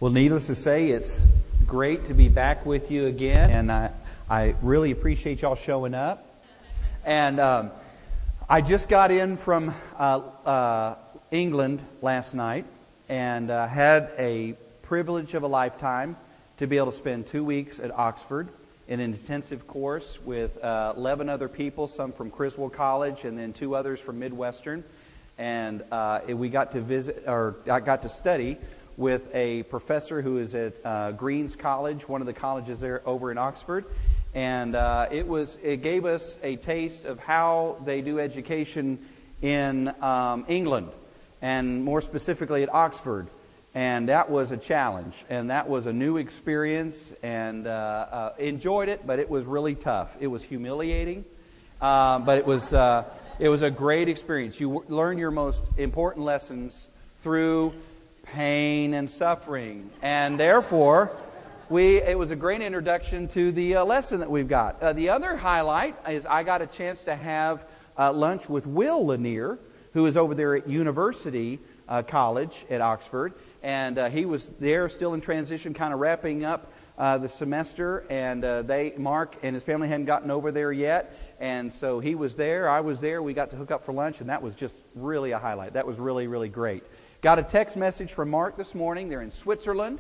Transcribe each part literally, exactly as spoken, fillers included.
Well, needless to say, it's great to be back with you again, and I, I really appreciate y'all showing up. And um, I just got in from uh, uh, England last night, and uh, had a privilege of a lifetime to be able to spend two weeks at Oxford in an intensive course with uh, eleven other people, some from Criswell College, and then two others from Midwestern. And uh, we got to visit, or I got to study with a professor who is at uh, Green's College, one of the colleges there over in Oxford, and uh, it was it gave us a taste of how they do education in um, England, and more specifically at Oxford, and that was a challenge, and that was a new experience, and uh, uh, enjoyed it, but it was really tough. It was humiliating, uh, but it was uh, it was a great experience. You w- learn your most important lessons through pain and suffering, and therefore we it was a great introduction to the uh, lesson that we've got. Uh, the other highlight is I got a chance to have uh, lunch with Will Lanier, who is over there at University uh, College at Oxford, and uh, he was there still in transition, kind of wrapping up uh, the semester, and uh, they Mark and his family hadn't gotten over there yet, and so he was there, I was there, we got to hook up for lunch, and that was just really a highlight. That was really, really great. Got a text message from Mark this morning. They're in Switzerland.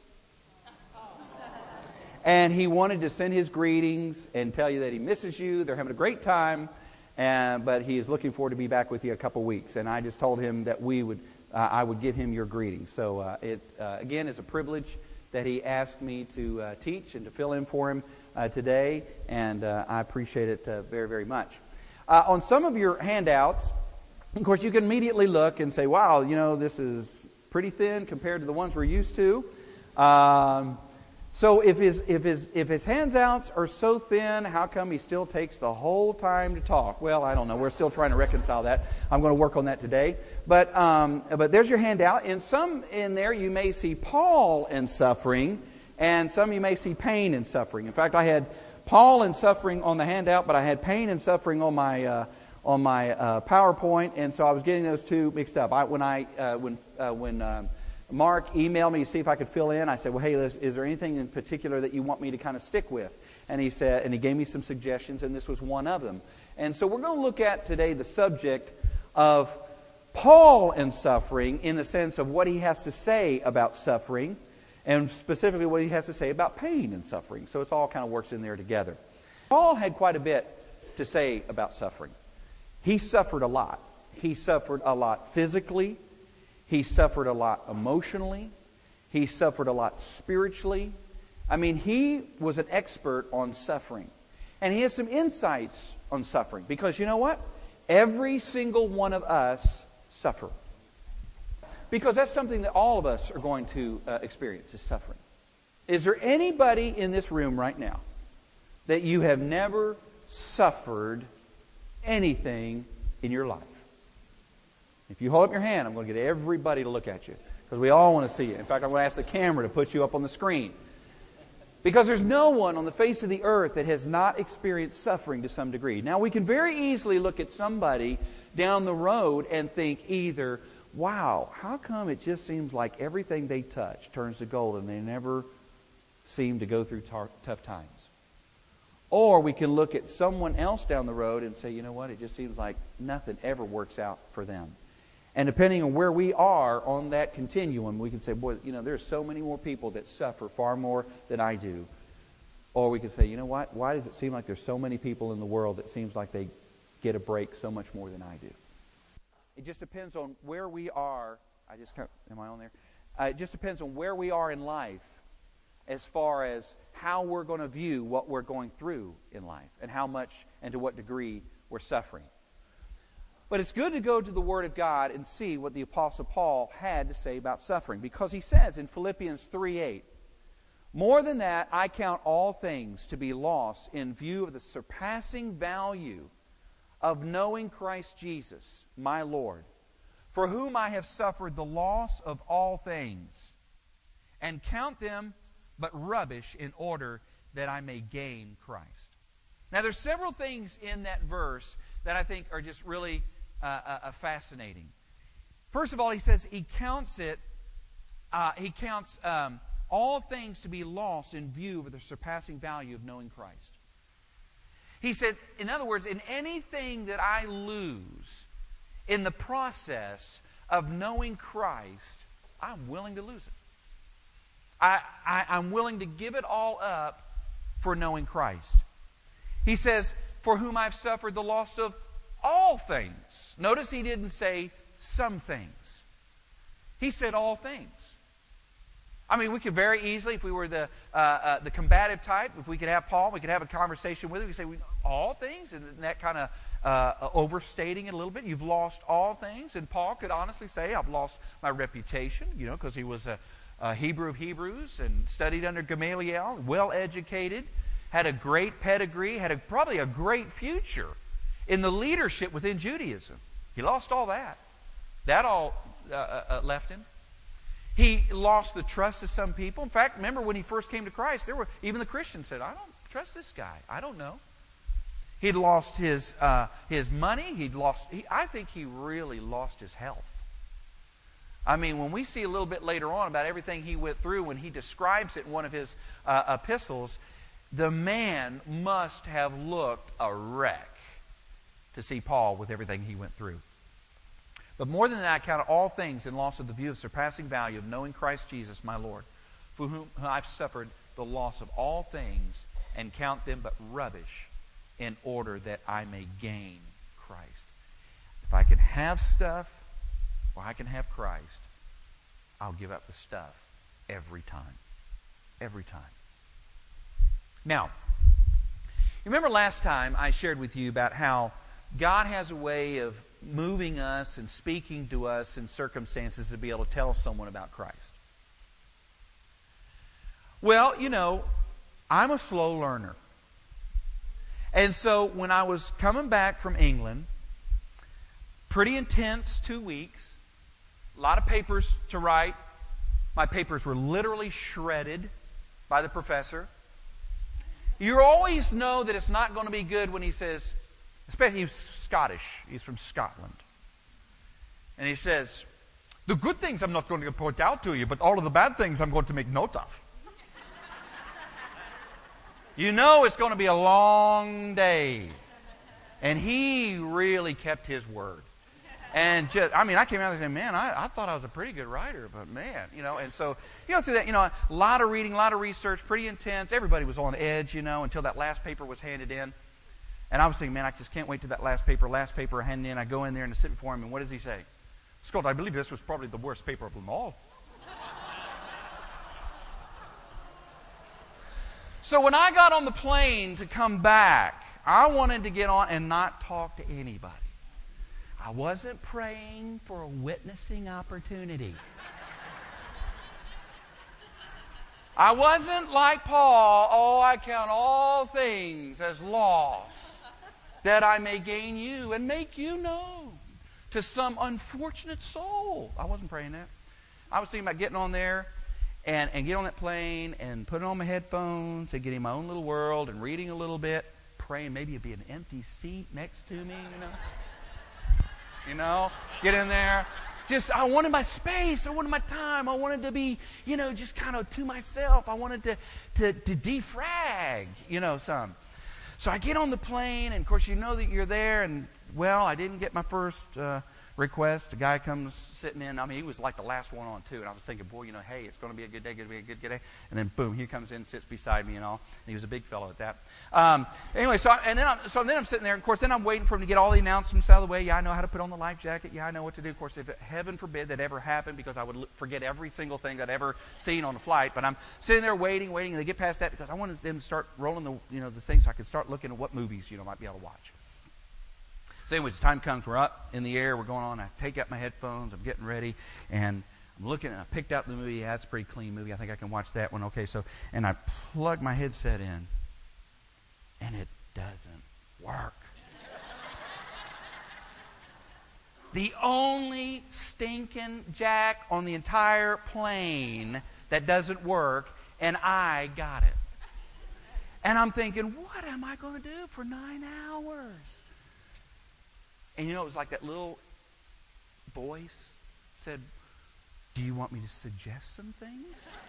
And he wanted to send his greetings and tell you that he misses you. They're having a great time, and, but he is looking forward to be back with you a couple weeks. And I just told him that we would, uh, I would give him your greetings. So uh, it, uh, again, is a privilege that he asked me to uh, teach and to fill in for him uh, today. And uh, I appreciate it uh, very, very much. Uh, on some of your handouts, of course, you can immediately look and say, wow, you know, this is pretty thin compared to the ones we're used to. Um, so if his if his if his handouts are so thin, how come he still takes the whole time to talk? Well, I don't know. We're still trying to reconcile that. I'm going to work on that today. But um, but there's your handout. In some in there, you may see Paul and suffering, and some you may see pain and suffering. In fact, I had Paul and suffering on the handout, but I had pain and suffering on my uh, on my uh, PowerPoint, and so I was getting those two mixed up. I, when I uh, when uh, when um, Mark emailed me to see if I could fill in, I said, "Well, hey, Liz, is there anything in particular that you want me to kind of stick with?" And he said, and he gave me some suggestions, and this was one of them. And so we're going to look at today the subject of Paul and suffering, in the sense of what he has to say about suffering, and specifically what he has to say about pain and suffering. So it's all kind of works in there together. Paul had quite a bit to say about suffering. He suffered a lot. He suffered a lot physically. He suffered a lot emotionally. He suffered a lot spiritually. I mean, he was an expert on suffering. And he has some insights on suffering. Because you know what? Every single one of us suffer. Because that's something that all of us are going to uh, experience, is suffering. Is there anybody in this room right now that you have never suffered anything in your life? If you hold up your hand, I'm going to get everybody to look at you, because we all want to see you. In fact, I'm going to ask the camera to put you up on the screen, because there's no one on the face of the earth that has not experienced suffering to some degree. Now, we can very easily look at somebody down the road and think either, wow, how come it just seems like everything they touch turns to gold and they never seem to go through tar- tough times? Or we can look at someone else down the road and say, you know what, it just seems like nothing ever works out for them. And depending on where we are on that continuum, we can say, boy, you know, there's so many more people that suffer far more than I do. Or we can say, you know what, why does it seem like there's so many people in the world that seems like they get a break so much more than I do? It just depends on where we are. I just can't, am I on there? Uh, it just depends on where we are in life, as far as how we're going to view what we're going through in life, and how much and to what degree we're suffering. But it's good to go to the Word of God and see what the Apostle Paul had to say about suffering, because he says in Philippians three eight, "More than that, I count all things to be loss in view of the surpassing value of knowing Christ Jesus, my Lord, for whom I have suffered the loss of all things, and count them but rubbish in order that I may gain Christ." Now, there's several things in that verse that I think are just really uh, uh, fascinating. First of all, he says he counts it uh, he counts um, all things to be lost in view of the surpassing value of knowing Christ. He said, in other words, in anything that I lose in the process of knowing Christ, I'm willing to lose it. I, I, I'm willing to give it all up for knowing Christ. He says, for whom I've suffered the loss of all things. Notice he didn't say some things. He said all things. I mean, we could very easily, if we were the uh, uh, the combative type, if we could have Paul, we could have a conversation with him. We could say, we, all things? And that kind of uh, overstating it a little bit. You've lost all things. And Paul could honestly say, I've lost my reputation, you know, because he was a, a Hebrew of Hebrews and studied under Gamaliel, well-educated, had a great pedigree, had a, probably a great future in the leadership within Judaism. He lost all that. That all uh, uh, left him. He lost the trust of some people. In fact, remember when he first came to Christ, there were even the Christians said, I don't trust this guy. I don't know. He'd lost his uh, his money. He'd lost. He, I think he really lost his health. I mean, when we see a little bit later on about everything he went through, when he describes it in one of his uh, epistles, the man must have looked a wreck to see Paul with everything he went through. But more than that, I count all things in loss of the view of surpassing value of knowing Christ Jesus, my Lord, for whom I've suffered the loss of all things, and count them but rubbish, in order that I may gain Christ. If I can have stuff, or I can have Christ, I'll give up the stuff every time. Every time. Now, you remember last time I shared with you about how God has a way of moving us and speaking to us in circumstances to be able to tell someone about Christ. Well, you know, I'm a slow learner. And so when I was coming back from England, pretty intense two weeks, a lot of papers to write. My papers were literally shredded by the professor. You always know that it's not going to be good when he says, especially he's Scottish. He's from Scotland. And he says, the good things I'm not going to point out to you, but all of the bad things I'm going to make note of. You know it's going to be a long day. And he really kept his word. And just, I mean, I came out and said, man, I, I thought I was a pretty good writer, but man, you know, and so, you know, through that, you know, a lot of reading, a lot of research, pretty intense. Everybody was on edge, you know, until that last paper was handed in. And I was thinking, man, I just can't wait till that last paper, last paper handed in. I go in there and I sit before him, and what does he say? Scott, I believe this was probably the worst paper of them all. So when I got on the plane to come back, I wanted to get on and not talk to anybody. I wasn't praying for a witnessing opportunity. I wasn't like Paul, oh, I count all things as loss, that I may gain you and make you known to some unfortunate soul. I wasn't praying that. I was thinking about getting on there and, and get on that plane and putting on my headphones and getting my own little world and reading a little bit, praying maybe it'd be an empty seat next to me, you know. You know, get in there. Just, I wanted my space. I wanted my time. I wanted to be, you know, just kind of to myself. I wanted to, to, to defrag, you know, some. So I get on the plane, and of course, you know that you're there, and, well, I didn't get my first uh, request. A guy comes sitting in. I mean, he was like the last one on, too. And I was thinking, boy, you know, hey, it's going to be a good day, going to be a good, good day. And then, boom, he comes in, sits beside me and all. And he was a big fellow at that. Um, anyway, so, I, and then I'm, so then I'm sitting there. And of course, then I'm waiting for him to get all the announcements out of the way. Yeah, I know how to put on the life jacket. Yeah, I know what to do. Of course, if it, heaven forbid that ever happened, because I would l- forget every single thing I'd ever seen on a flight. But I'm sitting there waiting, waiting. And they get past that because I wanted them to start rolling the, you know, the thing so I could start looking at what movies, you know, might be able to watch. So anyways, the time comes, we're up in the air, we're going on, I take out my headphones, I'm getting ready, and I'm looking, and I picked out the movie. Yeah, it's a pretty clean movie. I think I can watch that one. Okay, so, and I plug my headset in, and it doesn't work. The only stinking jack on the entire plane that doesn't work, and I got it. And I'm thinking, what am I going to do for nine hours? And you know, it was like that little voice said, Do you want me to suggest some things?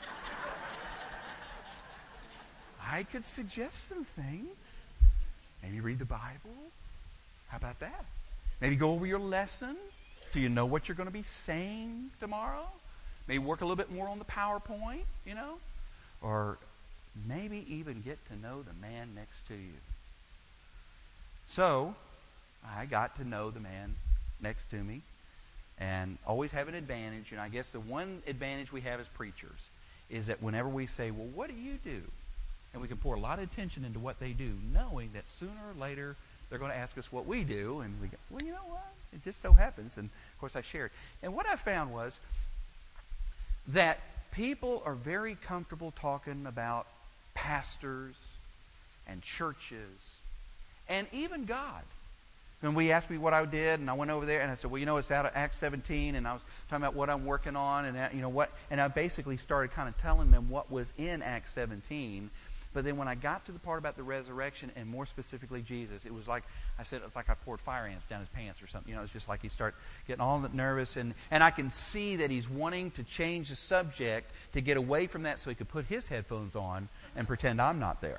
I could suggest some things. Maybe read the Bible. How about that? Maybe go over your lesson so you know what you're going to be saying tomorrow. Maybe work a little bit more on the PowerPoint, you know. Or maybe even get to know the man next to you. So, I got to know the man next to me and always have an advantage. And I guess the one advantage we have as preachers is that whenever we say, well, what do you do? And we can pour a lot of attention into what they do, knowing that sooner or later they're going to ask us what we do. And we go, well, you know what? It just so happens. And, of course, I shared. And what I found was that people are very comfortable talking about pastors and churches and even God. When we asked me what I did, and I went over there, and I said, well, you know, it's out of Acts seventeen, and I was talking about what I'm working on, and, you know, what, and I basically started kind of telling them what was in Acts seventeen. But then when I got to the part about the resurrection, and more specifically Jesus, it was like, I said, it's like I poured fire ants down his pants or something. You know, it's just like he started getting all nervous, and, and I can see that he's wanting to change the subject to get away from that so he could put his headphones on and pretend I'm not there.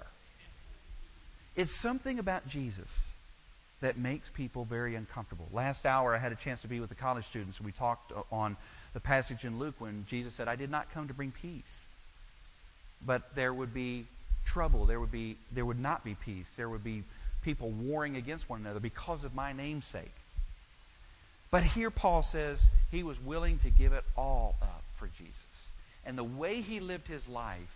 It's something about Jesus that makes people very uncomfortable. Last hour, I had a chance to be with the college students, and we talked on the passage in Luke when Jesus said, I did not come to bring peace, but there would be trouble. There would be, there would not be peace. There would be people warring against one another because of my name's sake. But here Paul says he was willing to give it all up for Jesus. And the way he lived his life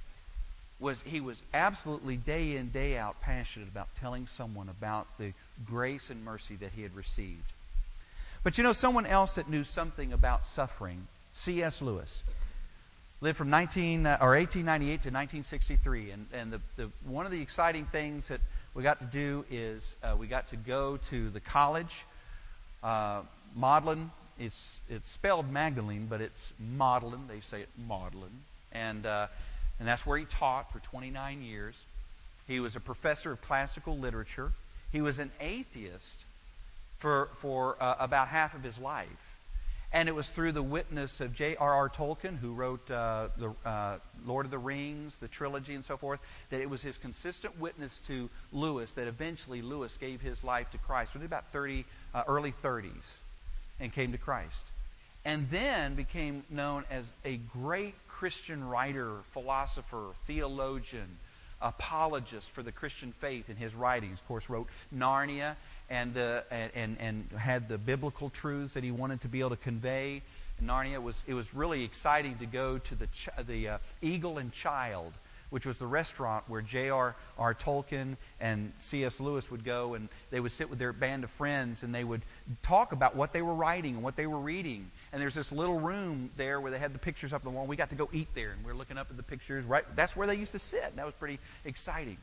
was he was absolutely day in, day out passionate about telling someone about the grace and mercy that he had received. But you know, someone else that knew something about suffering, C S Lewis, lived from nineteen uh, or eighteen ninety-eight to nineteen sixty-three, and and the, the one of the exciting things that we got to do is uh, we got to go to the college. Uh, Magdalen, it's it's spelled Magdalene, but it's Magdalen. They say it Magdalen, and uh, and that's where he taught for twenty-nine years. He was a professor of classical literature. He was an atheist for for uh, about half of his life. And it was through the witness of J R R Tolkien, who wrote uh, the uh, Lord of the Rings, the trilogy, and so forth, that it was his consistent witness to Lewis that eventually Lewis gave his life to Christ. He was about thirty, uh, early thirties, and came to Christ. And then became known as a great Christian writer, philosopher, theologian, apologist for the Christian faith in his writings. Of course, wrote Narnia and, the, and, and, and had the biblical truths that he wanted to be able to convey. In Narnia, was, it was really exciting to go to the, ch- the uh, Eagle and Child, which was the restaurant where J R R Tolkien and C S Lewis would go, and they would sit with their band of friends, and they would talk about what they were writing and what they were reading. And there's this little room there where they had the pictures up on the wall. We got to go eat there, and we were looking up at the pictures. Right, that's where they used to sit, and that was pretty exciting.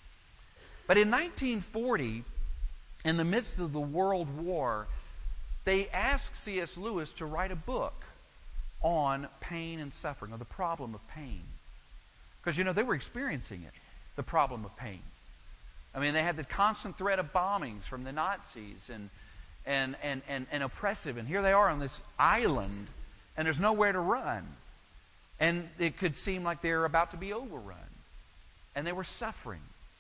But in nineteen forty, in the midst of the World War, they asked C S Lewis to write a book on pain and suffering, or the problem of pain. Because, you know, they were experiencing it, the problem of pain. I mean, they had the constant threat of bombings from the Nazis and and, and, and, and oppressive. And here they are on this island, and there's nowhere to run. And it could seem like they're about to be overrun. And they were suffering.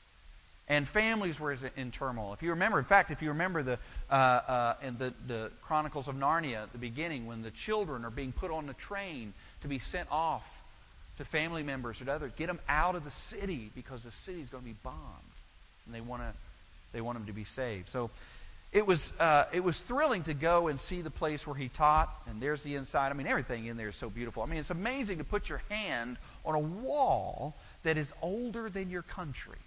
And families were in turmoil. If you remember, in fact, if you remember the uh, uh, in the, the Chronicles of Narnia at the beginning, when the children are being put on the train to be sent off to family members or to others, get them out of the city because the city's going to be bombed, and they want to they want them to be saved. So it was uh, it was thrilling to go and see the place where he taught, and there's the inside. I mean, everything in there is so beautiful. I mean, it's amazing to put your hand on a wall that is older than your country.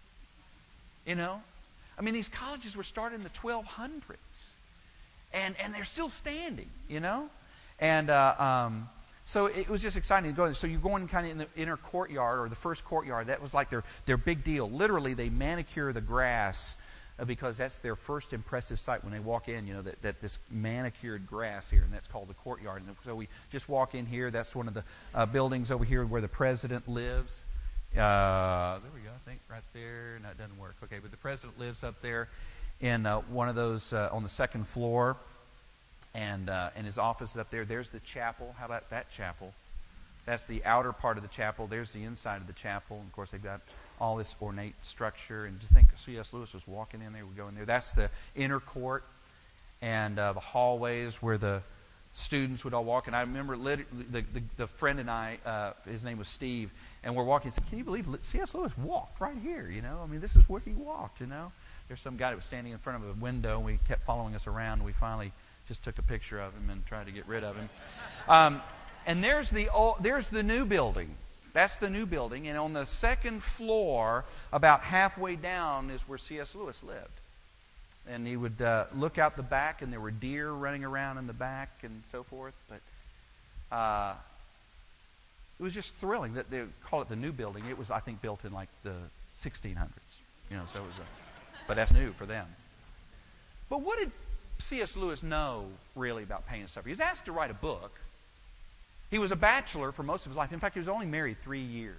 You know, I mean, these colleges were started in the twelve hundreds, and and they're still standing. You know, and. Uh, um, So it was just exciting to go there. So you're going kind of in the inner courtyard, or the first courtyard. That was like their, their big deal. Literally, they manicure the grass uh, because that's their first impressive sight when they walk in, you know, that, that this manicured grass here, and that's called the courtyard. And so we just walk in here. That's one of the uh, buildings over here where the president lives. Uh, there we go, I think, right there. No, it doesn't work. Okay, but the president lives up there in uh, one of those uh, on the second floor. And, uh, and his office is up there. There's the chapel. How about that chapel? That's the outer part of the chapel. There's the inside of the chapel. And of course, they've got all this ornate structure. And just think, C S Lewis was walking in there. We go in there. That's the inner court and uh, the hallways where the students would all walk. And I remember lit- the, the the friend and I, uh, his name was Steve, and we're walking. And said, "Can you believe C S Lewis walked right here? You know, I mean, this is where he walked. You know, there's some guy that was standing in front of a window. And we kept following us around. And we finally just took a picture of him and tried to get rid of him." Um, And there's the old, there's the new building. That's the new building. And on the second floor, about halfway down, is where C S Lewis lived. And he would uh, look out the back, and there were deer running around in the back and so forth. But uh, it was just thrilling. That they call it the new building. It was, I think, built in like the sixteen hundreds. You know, so it was. A, but that's new for them. But what did C S Lewis know really about pain and suffering? He was asked to write a book. He was a bachelor for most of his life. In fact, he was only married three years.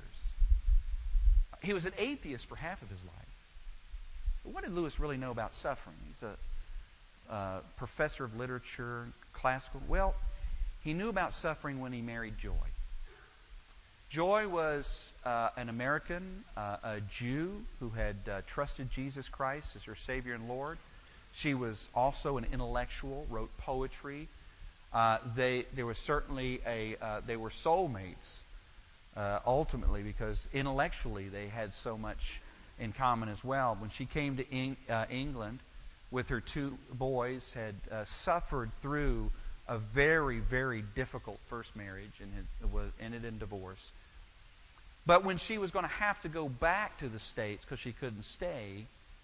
He was an atheist for half of his life. But what did Lewis really know about suffering? He's a uh, professor of literature, classical. Well, he knew about suffering when he married Joy. Joy was uh, an American, uh, a Jew who had uh, trusted Jesus Christ as her Savior and Lord. She was also an intellectual, wrote poetry. Uh, they there was certainly a uh, they were soulmates uh, ultimately, because intellectually they had so much in common as well. When she came to Eng- uh, England with her two boys, had uh, suffered through a very very difficult first marriage and had, was ended in divorce. But when she was going to have to go back to the States because she couldn't stay,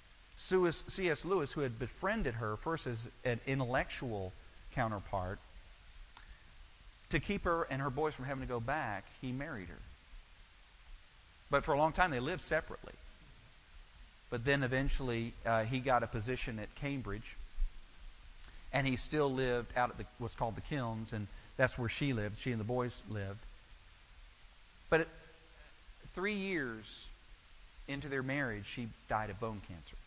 C S Lewis, who had befriended her first as an intellectual counterpart, to keep her and her boys from having to go back, he married her. But for a long time, they lived separately. But then eventually, uh, he got a position at Cambridge, and he still lived out at the, what's called the Kilns, and that's where she lived. She and the boys lived. But at three years into their marriage, she died of bone cancer.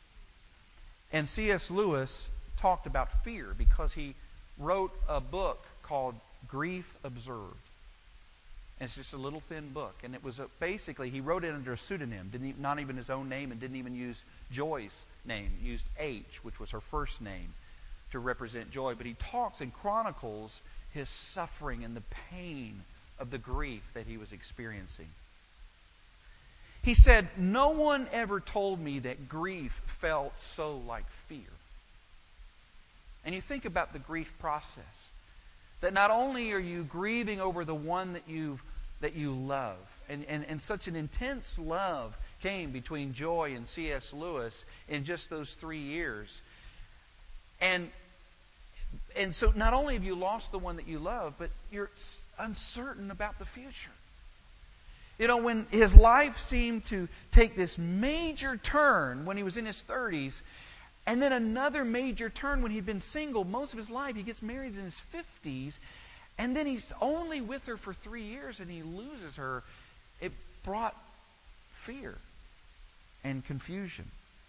And C S Lewis talked about fear because he wrote a book called Grief Observed. And it's just a little thin book. And it was a, basically, he wrote it under a pseudonym, didn't even, not even his own name, and didn't even use Joy's name. He used H, which was her first name, to represent Joy. But he talks and chronicles his suffering and the pain of the grief that he was experiencing. He said, "No one ever told me that grief felt so like fear." And you think about the grief process. That not only are you grieving over the one that you that you love, and, and, and such an intense love came between Joy and C S Lewis in just those three years. And, and so not only have you lost the one that you love, but you're uncertain about the future. You know, when his life seemed to take this major turn when he was in his thirties, and then another major turn when he'd been single most of his life. He gets married in his fifties, and then he's only with her for three years, and he loses her. It brought fear and confusion.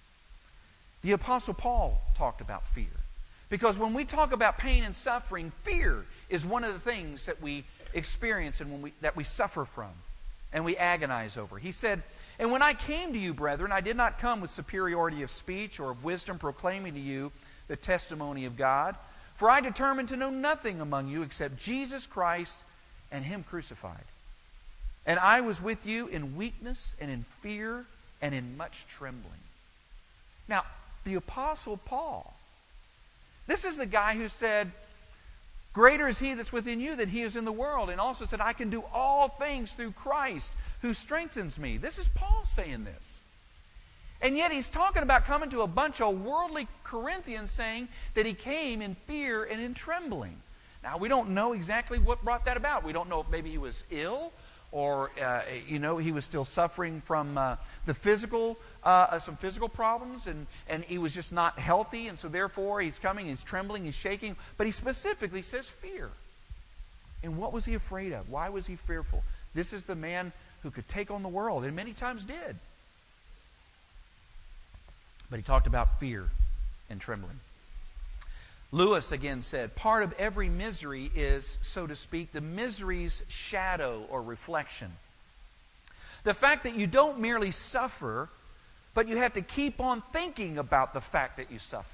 The Apostle Paul talked about fear. Because when we talk about pain and suffering, fear is one of the things that we experience and when we, that we suffer from and we agonize over. He said, "And when I came to you, brethren, I did not come with superiority of speech or of wisdom, proclaiming to you the testimony of God. For I determined to know nothing among you except Jesus Christ and Him crucified. And I was with you in weakness and in fear and in much trembling." Now, the Apostle Paul, this is the guy who said, "Greater is He that's within you than he is in the world." And also said, "I can do all things through Christ who strengthens me." This is Paul saying this. And yet he's talking about coming to a bunch of worldly Corinthians saying that he came in fear and in trembling. Now, we don't know exactly what brought that about. We don't know if maybe he was ill or, uh, you know, he was still suffering from uh, the physical, uh, some physical problems, and, and he was just not healthy, and so therefore he's coming, he's trembling, he's shaking. But he specifically says fear. And what was he afraid of? Why was he fearful? This is the man who could take on the world, and many times did. But he talked about fear and trembling. Lewis again said, part of every misery is, so to speak, the misery's shadow or reflection. The fact that you don't merely suffer, but you have to keep on thinking about the fact that you suffer.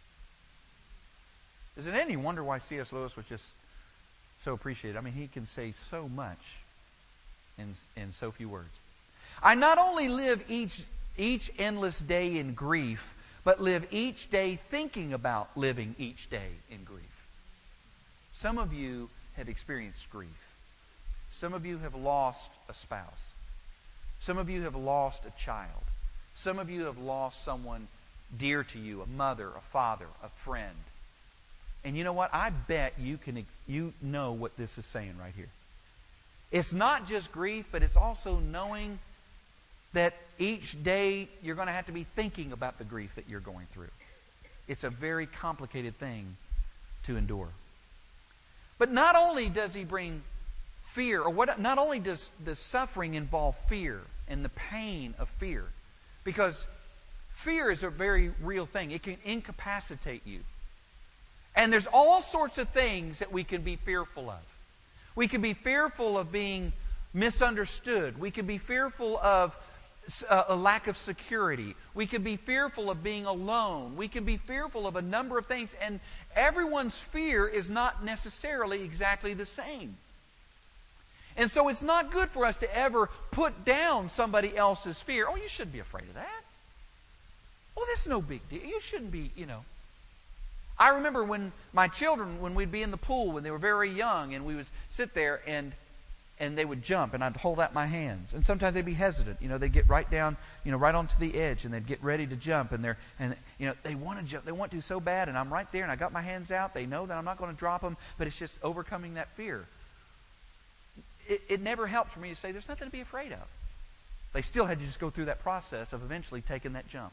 Is it any wonder why C S Lewis was just so appreciated? I mean, he can say so much in, in so few words. I not only live each, each endless day in grief, but live each day thinking about living each day in grief. Some of you have experienced grief. Some of you have lost a spouse. Some of you have lost a child. Some of you have lost someone dear to you, a mother, a father, a friend. And you know what? I bet you can you know what this is saying right here. It's not just grief, but it's also knowing that each day you're going to have to be thinking about the grief that you're going through. It's a very complicated thing to endure. But not only does he bring fear, or what? Not only does the suffering involve fear and the pain of fear, because fear is a very real thing. It can incapacitate you. And there's all sorts of things that we can be fearful of. We can be fearful of being misunderstood. We can be fearful of a lack of security. We can be fearful of being alone. We can be fearful of a number of things. And everyone's fear is not necessarily exactly the same. And so it's not good for us to ever put down somebody else's fear. Oh, you shouldn't be afraid of that. Oh, that's no big deal. You shouldn't be, you know. I remember when my children, when we'd be in the pool when they were very young, and we would sit there and and they would jump, and I'd hold out my hands. And sometimes they'd be hesitant. You know, they'd get right down, you know, right onto the edge, and they'd get ready to jump. And they're, and you know, they want to jump. They want to so bad, and I'm right there, and I got my hands out. They know that I'm not going to drop them, but it's just overcoming that fear. It, it never helped for me to say, there's nothing to be afraid of. They still had to just go through that process of eventually taking that jump.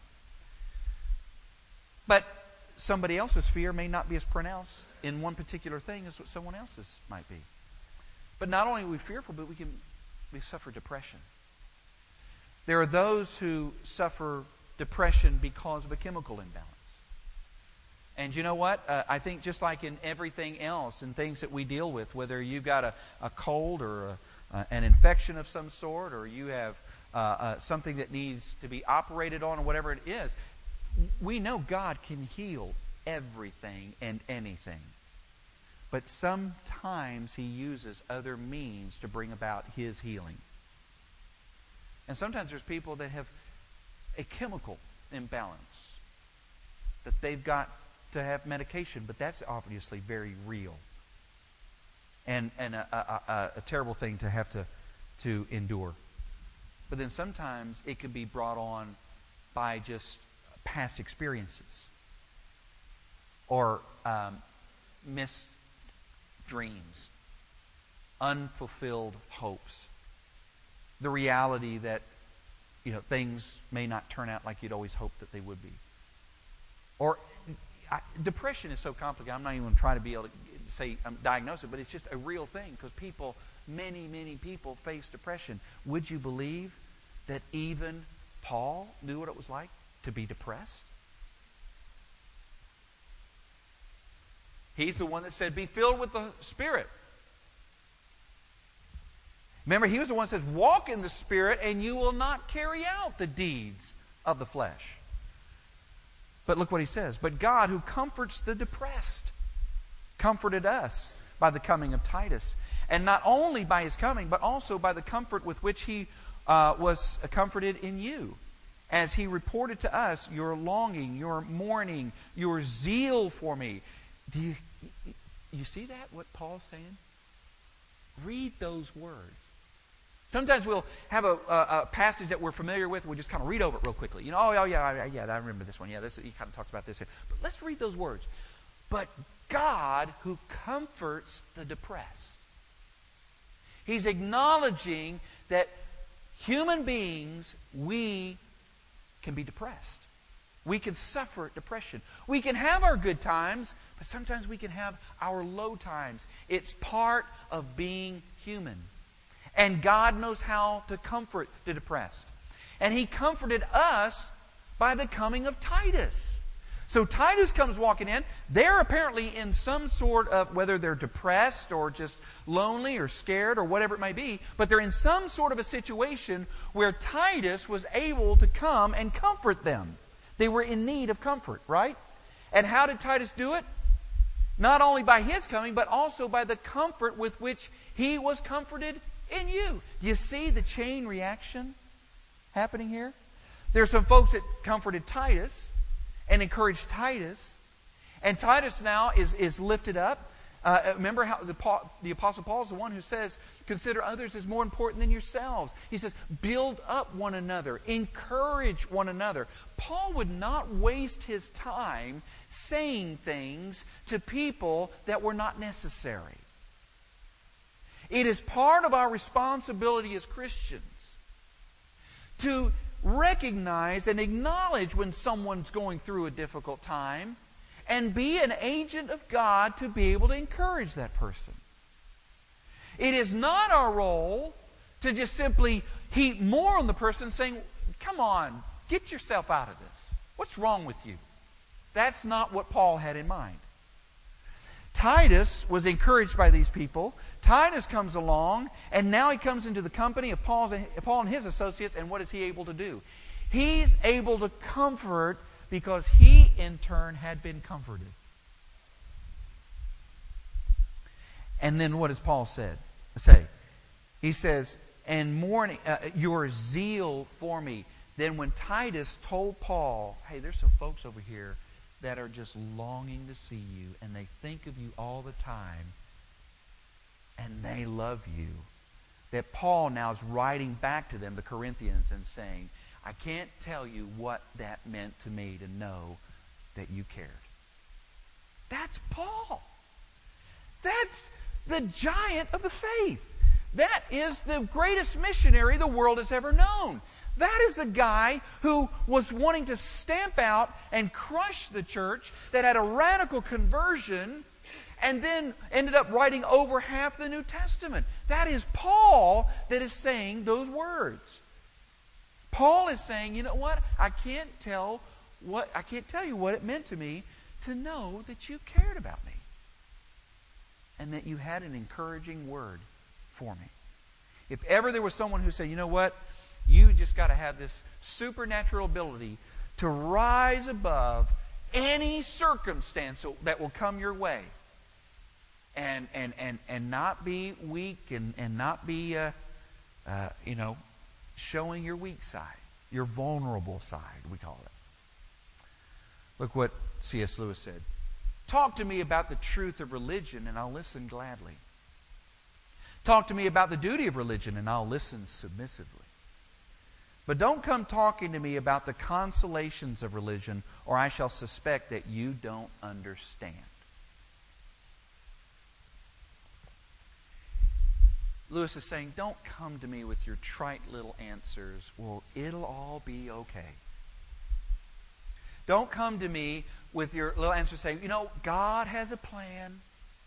But somebody else's fear may not be as pronounced in one particular thing as what someone else's might be. But not only are we fearful, but we can we suffer depression. There are those who suffer depression because of a chemical imbalance. And you know what? Uh, I think just like in everything else and things that we deal with, whether you've got a, a cold or a, uh, an infection of some sort, or you have uh, uh, something that needs to be operated on, or whatever it is, we know God can heal everything and anything. But sometimes He uses other means to bring about His healing. And sometimes there's people that have a chemical imbalance, that they've got to have medication, but that's obviously very real. And, and a, a, a, a terrible thing to have to, to endure. But then sometimes it can be brought on by just past experiences, or um, missed dreams, unfulfilled hopes, the reality that, you know, things may not turn out like you'd always hoped that they would be. Or I, depression is so complicated. I'm not even going to try to be able to say um, diagnose it, but it's just a real thing, because people, many, many people face depression. Would you believe that even Paul knew what it was like to be depressed? He's the one that said, be filled with the Spirit. Remember, he was the one that says, walk in the Spirit and you will not carry out the deeds of the flesh. But look what he says. But God, who comforts the depressed, comforted us by the coming of Titus. And not only by his coming, but also by the comfort with which he uh, was comforted in you, as he reported to us your longing, your mourning, your zeal for me. Do you, you see that, what Paul's saying? Read those words. Sometimes we'll have a, a, a passage that we're familiar with, and we'll just kind of read over it real quickly. You know, oh, oh yeah, yeah, I remember this one. Yeah, this he kind of talks about this here. But let's read those words. But God, who comforts the depressed. He's acknowledging that human beings, we can be depressed. We can suffer depression. We can have our good times, but sometimes we can have our low times. It's part of being human. And God knows how to comfort the depressed. And He comforted us by the coming of Titus. So Titus comes walking in. They're apparently in some sort of, whether they're depressed or just lonely or scared or whatever it may be, but they're in some sort of a situation where Titus was able to come and comfort them. They were in need of comfort, right? And how did Titus do it? Not only by his coming, but also by the comfort with which he was comforted in you. Do you see the chain reaction happening here? There are some folks that comforted Titus and encouraged Titus. And Titus now is, is lifted up. Uh, remember how the, the Apostle Paul is the one who says, consider others as more important than yourselves. He says, build up one another. Encourage one another. Paul would not waste his time saying things to people that were not necessary. It is part of our responsibility as Christians to recognize and acknowledge when someone's going through a difficult time and be an agent of God to be able to encourage that person. It is not our role to just simply heap more on the person saying, come on, get yourself out of this. What's wrong with you? That's not what Paul had in mind. Titus was encouraged by these people. Titus comes along, and now he comes into the company of Paul's, Paul and his associates, and what is he able to do? He's able to comfort because he, in turn, had been comforted. And then what does Paul said, say? He says, and mourning, uh, your zeal for me. Then when Titus told Paul, hey, there's some folks over here that are just longing to see you, and they think of you all the time, and they love you, that Paul now is writing back to them, the Corinthians, and saying, I can't tell you what that meant to me to know that you cared. That's Paul. That's the giant of the faith. That is the greatest missionary the world has ever known. That is the guy who was wanting to stamp out and crush the church, that had a radical conversion, and then ended up writing over half the New Testament. That is Paul that is saying those words. Paul is saying, you know what? I can't tell what I can't tell you what it meant to me to know that you cared about me. And that you had an encouraging word for me. If ever there was someone who said, you know what? You just got to have this supernatural ability to rise above any circumstance that will come your way. And and and, and not be weak and, and not be, uh, uh, you know, showing your weak side, your vulnerable side, we call it. Look what C S Lewis said. Talk to me about the truth of religion and I'll listen gladly. Talk to me about the duty of religion and I'll listen submissively. But don't come talking to me about the consolations of religion, or I shall suspect that you don't understand. Lewis is saying, don't come to me with your trite little answers. Well, it'll all be okay. Don't come to me with your little answers saying, you know, God has a plan.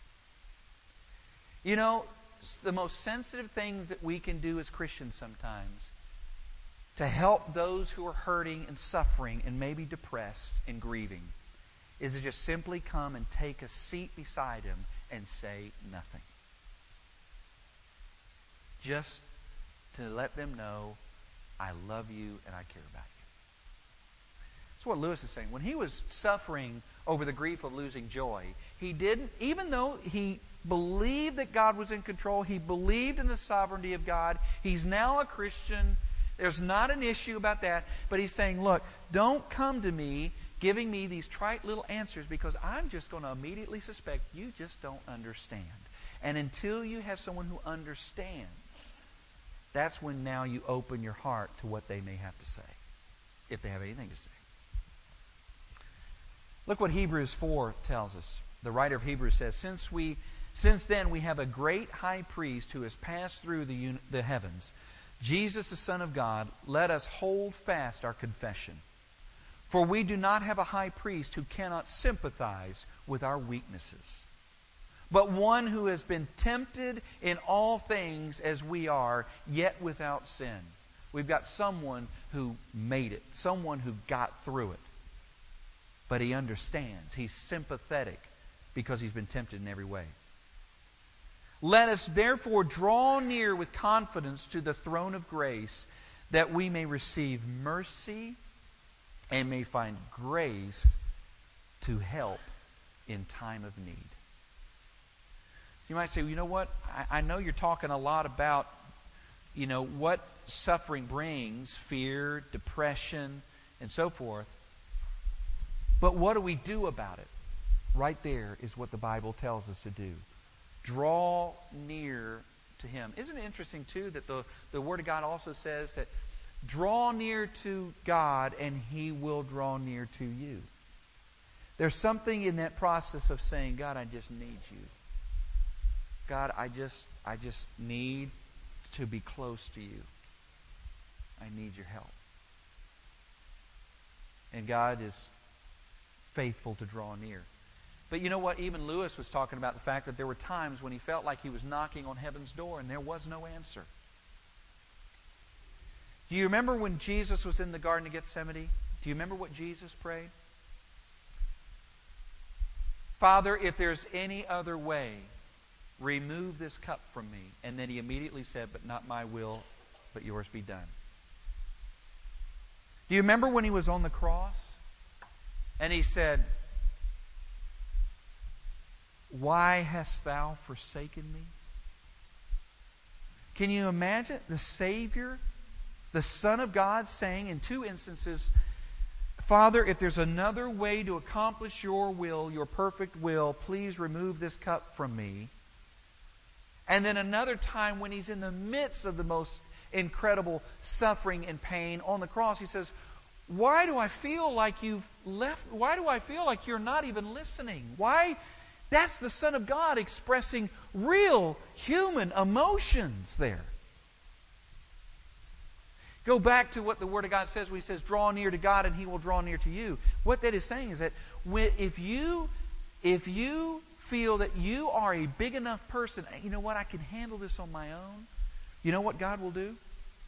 You know, the most sensitive things that we can do as Christians sometimes to help those who are hurting and suffering and maybe depressed and grieving is to just simply come and take a seat beside him and say nothing. Just to let them know, I love you and I care about you. That's what Lewis is saying. When he was suffering over the grief of losing joy, he didn't, even though he believed that God was in control, he believed in the sovereignty of God, he's now a Christian, there's not an issue about that, but he's saying, look, don't come to me giving me these trite little answers because I'm just going to immediately suspect you just don't understand. And until you have someone who understands, that's when now you open your heart to what they may have to say, if they have anything to say. Look what Hebrews four tells us. The writer of Hebrews says, Since we, since then we have a great high priest who has passed through the, the heavens, Jesus, the Son of God, let us hold fast our confession. For we do not have a high priest who cannot sympathize with our weaknesses, but one who has been tempted in all things as we are, yet without sin. We've got someone who made it, someone who got through it. but He understands. He's sympathetic because He's been tempted in every way. Let us therefore draw near with confidence to the throne of grace, that we may receive mercy and may find grace to help in time of need. You might say, well, you know what? I, I know you're talking a lot about, you know, what suffering brings, fear, depression, and so forth. But what do we do about it? Right there is what the Bible tells us to do. Draw near to Him. Isn't it interesting, too, that the, the Word of God also says that draw near to God and He will draw near to you. There's something in that process of saying, God, I just need you. God, I just, I just need to be close to you. I need your help. And God is faithful to draw near. But you know what? Even Lewis was talking about the fact that there were times when he felt like he was knocking on heaven's door and there was no answer. Do you remember when Jesus was in the Garden of Gethsemane? Do you remember what Jesus prayed? Father, if there's any other way, remove this cup from me. And then He immediately said, but not my will, but yours be done. Do you remember when He was on the cross? And He said, why hast thou forsaken me? Can you imagine the Savior, the Son of God, saying in two instances, Father, if there's another way to accomplish your will, your perfect will, please remove this cup from me. And then another time when He's in the midst of the most incredible suffering and pain on the cross, He says, why do I feel like you've left? Why do I feel like you're not even listening? Why? That's the Son of God expressing real human emotions there. Go back to what the Word of God says when He says, draw near to God and He will draw near to you. What that is saying is that if you, if you feel that you are a big enough person, you know what, I can handle this on my own, you know what God will do?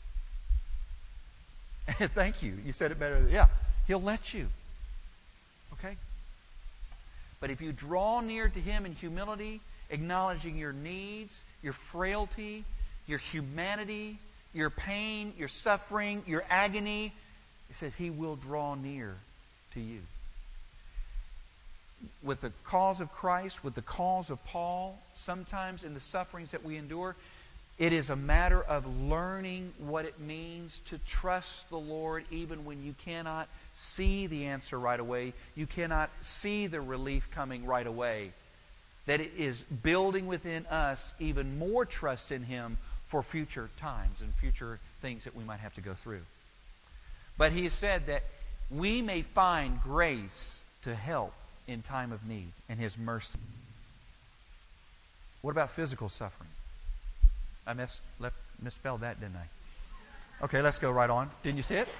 Thank you. You said it better. Yeah. He'll let you. Okay? But if you draw near to Him in humility, acknowledging your needs, your frailty, your humanity, your pain, your suffering, your agony, it says He will draw near to you. With the cause of Christ, with the cause of Paul, sometimes in the sufferings that we endure, it is a matter of learning what it means to trust the Lord even when you cannot see the answer right away. You cannot see the relief coming right away. That it is building within us even more trust in Him for future times and future things that we might have to go through. But He has said that we may find grace to help in time of need and His mercy. What about physical suffering? I mis- left, misspelled that, didn't I? Okay, let's go right on. Didn't you see it?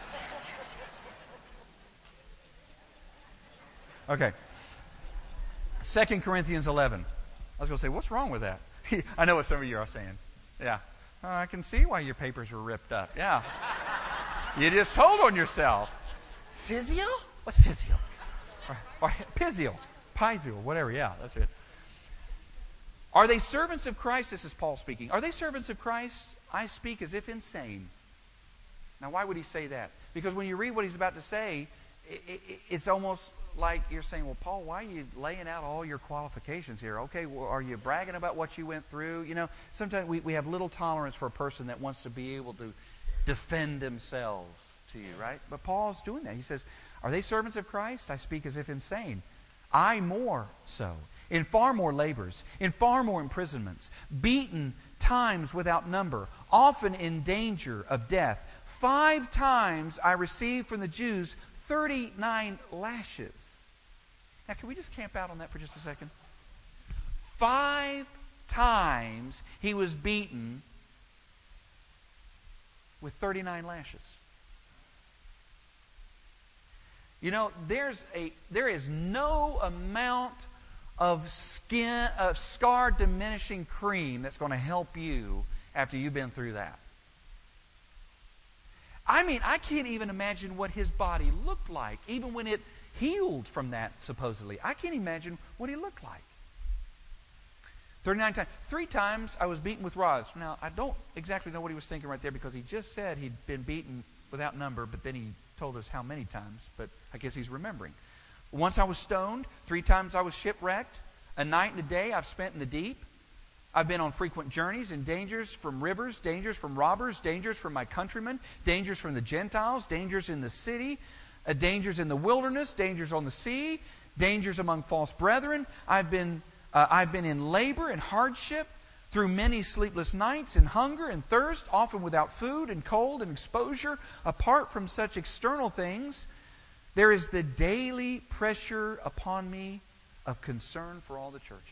Okay. Second Corinthians eleven. I was going to say, what's wrong with that? I know what some of you are saying. Yeah. Oh, I can see why your papers were ripped up. Yeah. You just told on yourself. Physio? What's physio? Or, or physio. Pizio, whatever. Yeah, that's it. Are they servants of Christ? This is Paul speaking. Are they servants of Christ? I speak as if insane. Now, why would he say that? Because when you read what he's about to say, it, it, it's almost like you're saying, well, Paul, why are you laying out all your qualifications here? Okay, well, are you bragging about what you went through? You know, sometimes we, we have little tolerance for a person that wants to be able to defend themselves to you, right? But Paul's doing that. He says, are they servants of Christ? I speak as if insane. I more so. In far more labors, in far more imprisonments, beaten times without number, often in danger of death. Five times I received from the Jews thirty-nine lashes. Now, can we just camp out on that for just a second? Five times he was beaten with thirty-nine lashes. You know, there's a there is no amount of skin of scar diminishing cream that's going to help you after you've been through that. I mean, I can't even imagine what his body looked like, even when it healed from that, supposedly. I can't imagine what he looked like. thirty-nine times. Three times I was beaten with rods. Now, I don't exactly know what he was thinking right there, because he just said he'd been beaten without number, but then he told us how many times, but I guess he's remembering. Once I was stoned. Three times I was shipwrecked. A night and a day I've spent in the deep. I've been on frequent journeys and dangers from rivers, dangers from robbers, dangers from my countrymen, dangers from the Gentiles, dangers in the city, uh, dangers in the wilderness, dangers on the sea, dangers among false brethren. I've been, uh, I've been in labor and hardship, through many sleepless nights, and hunger and thirst, often without food and cold and exposure. Apart from such external things, there is the daily pressure upon me of concern for all the churches.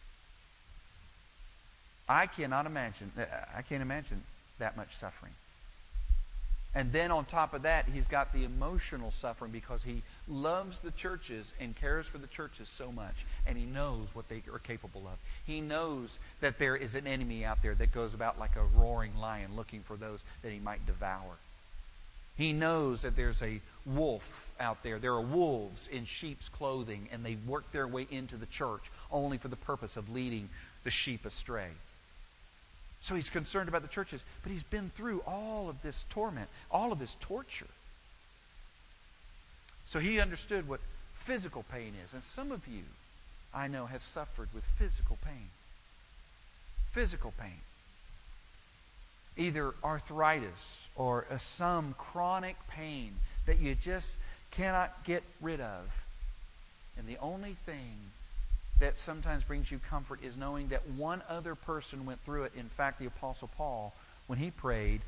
I cannot imagine, I can't imagine that much suffering. And then on top of that, he's got the emotional suffering, because he loves the churches and cares for the churches so much. And he knows what they are capable of. He knows that there is an enemy out there that goes about like a roaring lion looking for those that he might devour. He knows that there's a wolf out there. There are wolves in sheep's clothing, and they work their way into the church only for the purpose of leading the sheep astray. So he's concerned about the churches, but he's been through all of this torment, all of this torture. So he understood what physical pain is. And some of you, I know, have suffered with physical pain. Physical pain. Either arthritis or uh, some chronic pain that you just cannot get rid of. And the only thing that sometimes brings you comfort is knowing that one other person went through it. In fact, the Apostle Paul, when he prayed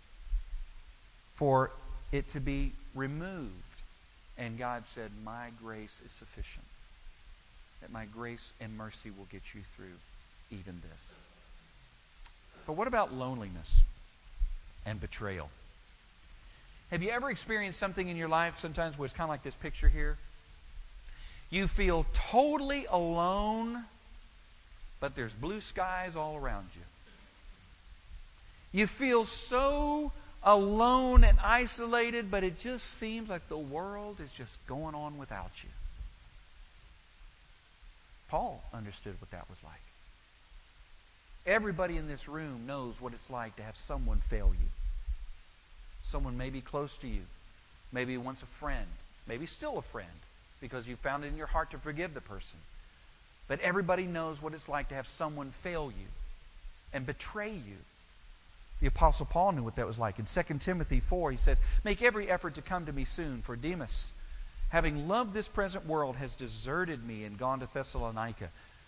for it to be removed, and God said, my grace is sufficient. That my grace and mercy will get you through even this. But what about loneliness and betrayal? Have you ever experienced something in your life sometimes where it's kind of like this picture here? You feel totally alone, but there's blue skies all around you. You feel so alone and isolated, but it just seems like the world is just going on without you. Paul understood what that was like. Everybody in this room knows what it's like to have someone fail you. Someone maybe close to you, maybe once a friend, maybe still a friend, because you found it in your heart to forgive the person. But everybody knows what it's like to have someone fail you and betray you. The Apostle Paul knew what that was like. In Second Timothy four, he said, make every effort to come to me soon, for Demas, having loved this present world, has deserted me and gone to Thessalonica.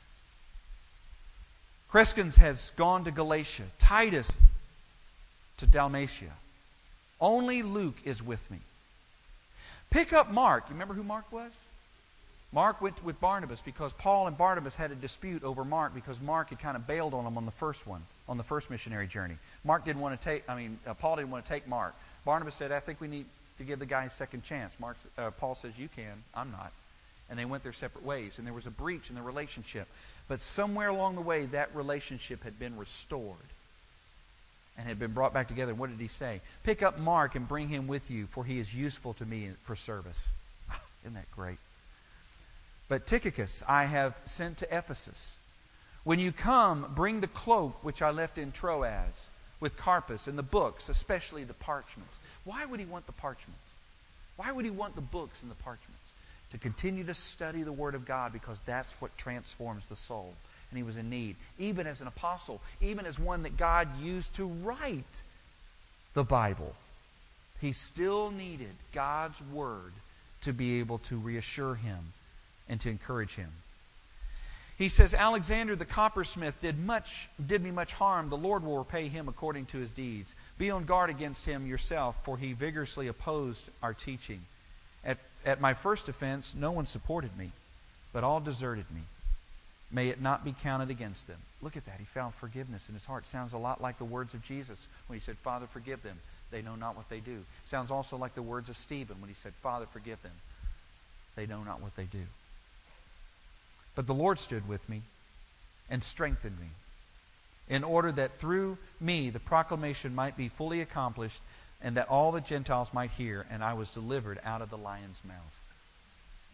Crescens has gone to Galatia, Titus to Dalmatia. Only Luke is with me. Pick up Mark. You remember who Mark was? Mark went with Barnabas because Paul and Barnabas had a dispute over Mark, because Mark had kind of bailed on him on the first one, on the first missionary journey. Mark didn't want to take, I mean, uh, Paul didn't want to take Mark. Barnabas said, I think we need to give the guy a second chance. Mark, uh, Paul says, you can, I'm not. And they went their separate ways, and there was a breach in the relationship. But somewhere along the way, that relationship had been restored and had been brought back together. What did he say? Pick up Mark and bring him with you, for he is useful to me for service. Isn't that great? But Tychicus I have sent to Ephesus. When you come, bring the cloak which I left in Troas with Carpus, and the books, especially the parchments. Why would he want the parchments? Why would he want the books and the parchments? To continue to study the Word of God, because that's what transforms the soul. And he was in need. Even as an apostle, even as one that God used to write the Bible, he still needed God's Word to be able to reassure him and to encourage him. He says, Alexander the coppersmith did much, did me much harm. The Lord will repay him according to his deeds. Be on guard against him yourself, for he vigorously opposed our teaching. At, at my first offense, no one supported me, but all deserted me. May it not be counted against them. Look at that. He found forgiveness in his heart. Sounds a lot like the words of Jesus when he said, Father, forgive them. They know not what they do. Sounds also like the words of Stephen when he said, Father, forgive them. They know not what they do. But the Lord stood with me and strengthened me, in order that through me the proclamation might be fully accomplished, and that all the Gentiles might hear, and I was delivered out of the lion's mouth.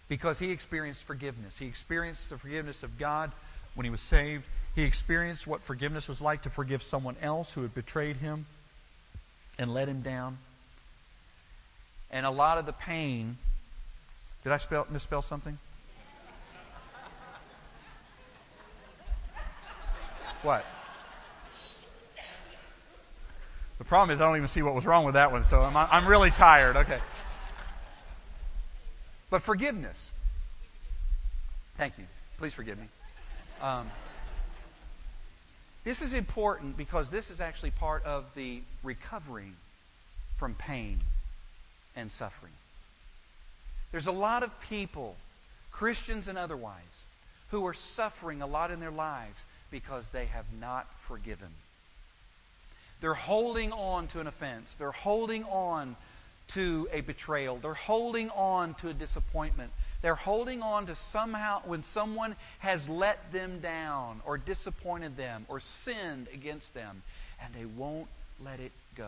because he experienced forgiveness. He experienced the forgiveness of God when he was saved. He experienced what forgiveness was like to forgive someone else who had betrayed him and let him down. And a lot of the pain... Did I spell, misspell something? What? The problem is I don't even see what was wrong with that one, so I'm, I'm really tired. Okay. But forgiveness. Thank you. Please forgive me. Um, this is important because this is actually part of the recovering from pain and suffering. There's a lot of people, Christians and otherwise, who are suffering a lot in their lives because they have not forgiven. They're holding on to an offense. They're holding on to a betrayal. They're holding on to a disappointment. They're holding on to somehow when someone has let them down or disappointed them or sinned against them, and they won't let it go.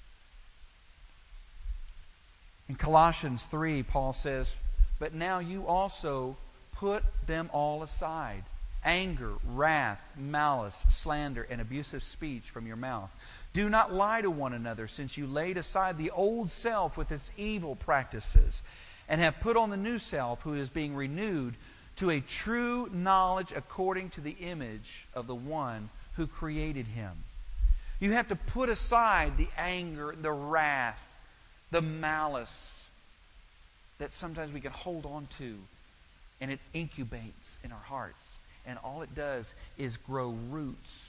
In Colossians three, Paul says, "But now you also put them all aside. Anger, wrath, malice, slander, and abusive speech from your mouth. Do not lie to one another, since you laid aside the old self with its evil practices, and have put on the new self, who is being renewed to a true knowledge according to the image of the one who created him." You have to put aside the anger, the wrath, the malice that sometimes we can hold on to, and it incubates in our hearts. And all it does is grow roots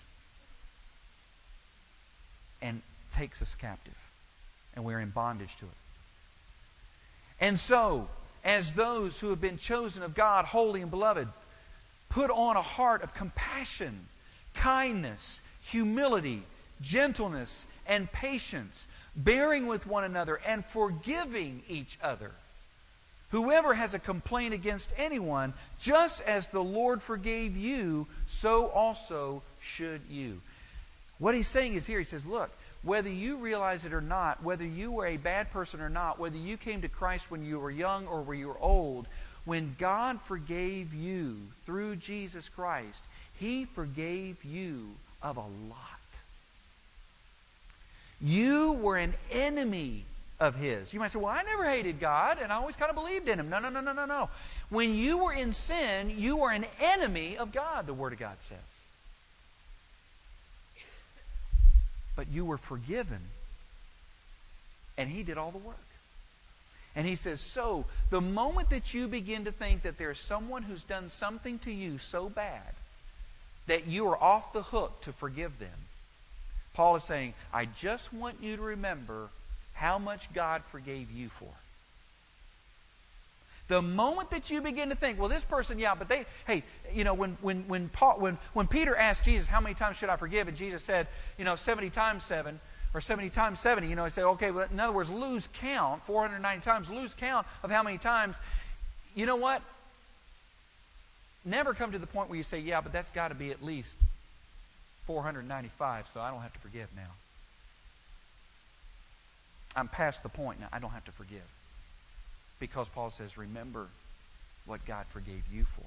and takes us captive. And we're in bondage to it. And so, as those who have been chosen of God, holy and beloved, put on a heart of compassion, kindness, humility, gentleness, and patience, bearing with one another and forgiving each other. Whoever has a complaint against anyone, just as the Lord forgave you, so also should you. What he's saying is here, he says, look, whether you realize it or not, whether you were a bad person or not, whether you came to Christ when you were young or when you were old, when God forgave you through Jesus Christ, He forgave you of a lot. You were an enemy of His. You might say, well, I never hated God, and I always kind of believed in Him. No, no, no, no, no, no. When you were in sin, you were an enemy of God, the Word of God says. But you were forgiven, and He did all the work. And He says, so, the moment that you begin to think that there's someone who's done something to you so bad that you are off the hook to forgive them, Paul is saying, I just want you to remember how much God forgave you for. The moment that you begin to think, well, this person, yeah, but they, hey, you know, when when when Paul, when when Peter asked Jesus, how many times should I forgive? And Jesus said, you know, seventy times seven, or seventy times seventy. You know, he said, okay, well, in other words, lose count, four hundred ninety times, lose count of how many times. You know what? Never come to the point where you say, yeah, but that's got to be at least four hundred ninety-five, so I don't have to forgive now. I'm past the point now. I don't have to forgive. Because Paul says, remember what God forgave you for.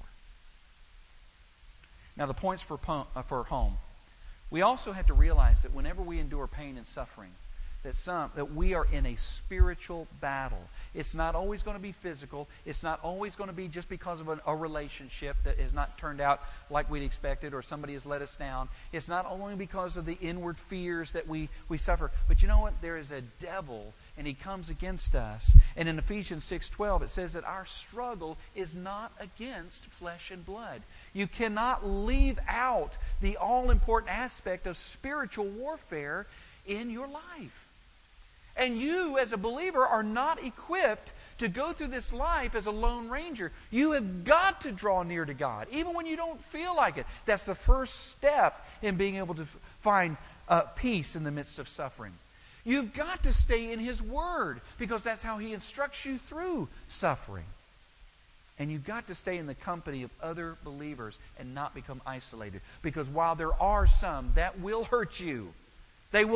Now, the points for, for home. We also have to realize that whenever we endure pain and suffering, that some that we are in a spiritual battle. It's not always going to be physical. It's not always going to be just because of an, a relationship that has not turned out like we'd expected, or somebody has let us down. It's not only because of the inward fears that we, we suffer. But you know what? There is a devil, and he comes against us. And in Ephesians six twelve, it says that our struggle is not against flesh and blood. You cannot leave out the all-important aspect of spiritual warfare in your life. And you, as a believer, are not equipped to go through this life as a lone ranger. You have got to draw near to God, even when you don't feel like it. That's the first step in being able to find uh, peace in the midst of suffering. You've got to stay in His Word, because that's how He instructs you through suffering. And you've got to stay in the company of other believers and not become isolated. Because while there are some that will hurt you, they will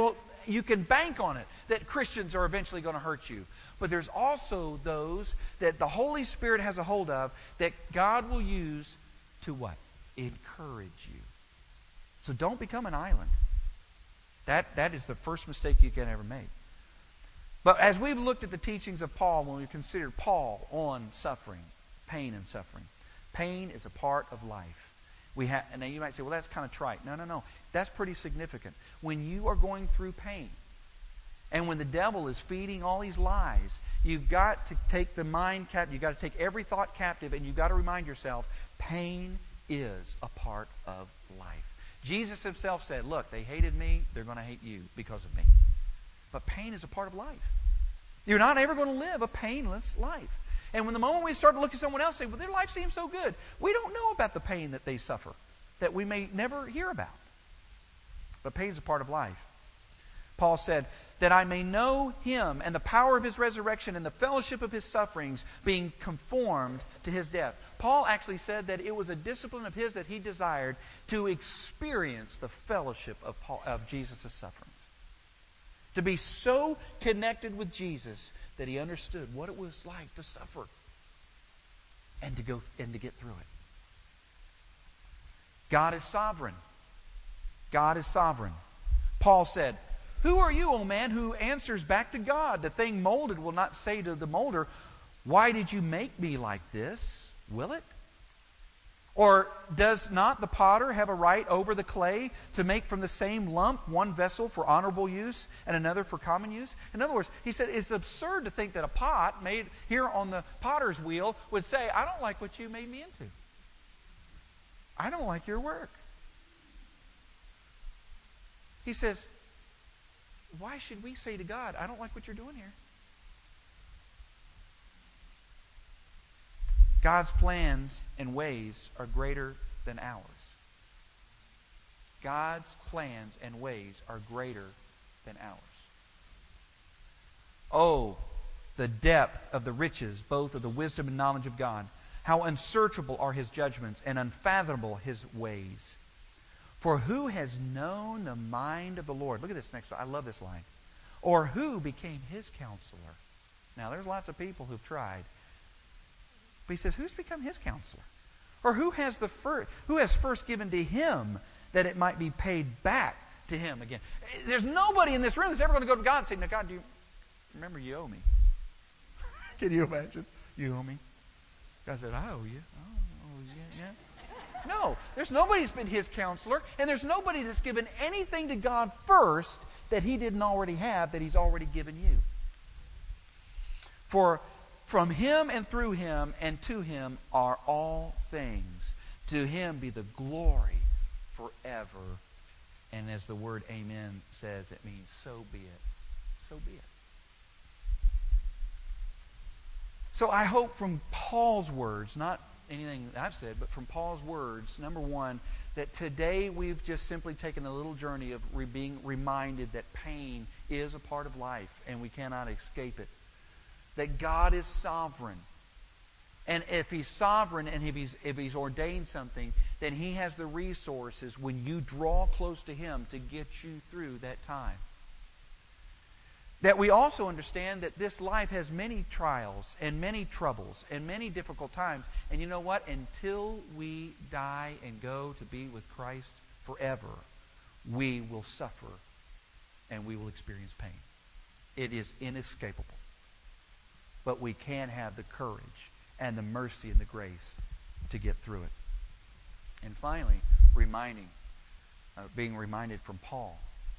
you can bank on it that Christians are eventually going to hurt you. But there's also those that the Holy Spirit has a hold of that God will use to what? Encourage you. So don't become an island. That, that is the first mistake you can ever make. But as we've looked at the teachings of Paul, when we considered Paul on suffering, pain and suffering, pain is a part of life. We have, and now you might say, well, that's kind of trite. No, no, no. That's pretty significant. When you are going through pain, and when the devil is feeding all these lies, you've got to take the mind captive. You've got to take every thought captive, and you've got to remind yourself, pain is a part of life. Jesus himself said, look, they hated me, they're going to hate you because of me. But pain is a part of life. You're not ever going to live a painless life. And when the moment we start to look at someone else and say, well, their life seems so good, we don't know about the pain that they suffer, that we may never hear about. But pain is a part of life. Paul said, that I may know him and the power of his resurrection and the fellowship of his sufferings, being conformed to his death. Paul actually said that it was a discipline of his that he desired to experience the fellowship of, Paul, of Jesus' sufferings. To be so connected with Jesus that he understood what it was like to suffer and to go and to get through it. God is sovereign. God is sovereign. Paul said, who are you, O man, who answers back to God? The thing molded will not say to the molder, why did you make me like this? Will it? Or does not the potter have a right over the clay to make from the same lump one vessel for honorable use and another for common use? In other words, he said it's absurd to think that a pot made here on the potter's wheel would say, I don't like what you made me into. I don't like your work. He says, why should we say to God, I don't like what you're doing here? God's plans and ways are greater than ours. God's plans and ways are greater than ours. Oh, the depth of the riches, both of the wisdom and knowledge of God. How unsearchable are his judgments and unfathomable his ways. For who has known the mind of the Lord? Look at this next one. I love this line. Or who became his counselor? Now, there's lots of people who've tried. But he says, who's become his counselor? Or who has the first, who has first given to him that it might be paid back to him again? There's nobody in this room that's ever going to go to God and say, now, God, do you remember you owe me? Can you imagine? You owe me? God said, I owe you. Oh, yeah, yeah. No, there's nobody that's been his counselor, and there's nobody that's given anything to God first that he didn't already have, that he's already given you. For from him and through him and to him are all things. To him be the glory forever. And as the word amen says, it means so be it. So be it. So I hope from Paul's words, not anything that I've said, but from Paul's words, number one, that today we've just simply taken a little journey of re- being reminded that pain is a part of life and we cannot escape it. That God is sovereign. And if he's sovereign and if he's, if he's ordained something, then he has the resources when you draw close to him to get you through that time. That we also understand that this life has many trials and many troubles and many difficult times. And you know what? Until we die and go to be with Christ forever, we will suffer and we will experience pain. It is inescapable. But we can have the courage and the mercy and the grace to get through it. And finally, reminding, uh, being reminded from Paul,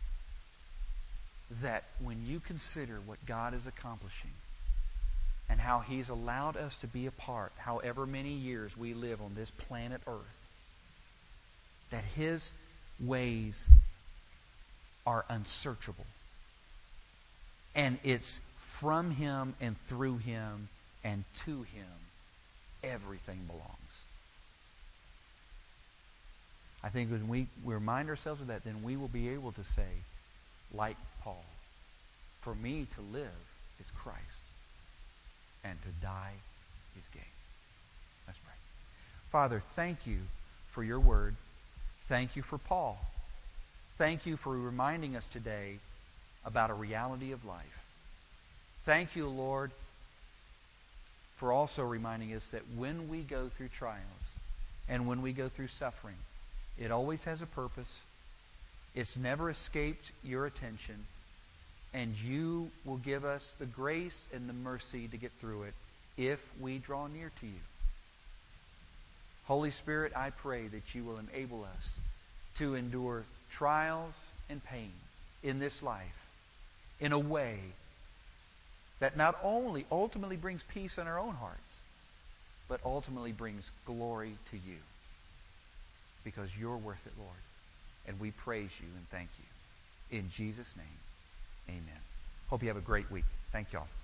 that when you consider what God is accomplishing and how he's allowed us to be a part, however many years we live on this planet Earth, that his ways are unsearchable. And it's from him and through him and to him everything belongs. I think when we, we remind ourselves of that, then we will be able to say, like Paul, for me to live is Christ, and to die is gain. Let's pray. Father, thank you for your word. Thank you for Paul. Thank you for reminding us today about a reality of life. Thank you, Lord, for also reminding us that when we go through trials and when we go through suffering, it always has a purpose. It's never escaped your attention. And you will give us the grace and the mercy to get through it if we draw near to you. Holy Spirit, I pray that you will enable us to endure trials and pain in this life in a way that not only ultimately brings peace in our own hearts, but ultimately brings glory to you. Because you're worth it, Lord. And we praise you and thank you. In Jesus' name, amen. Hope you have a great week. Thank y'all.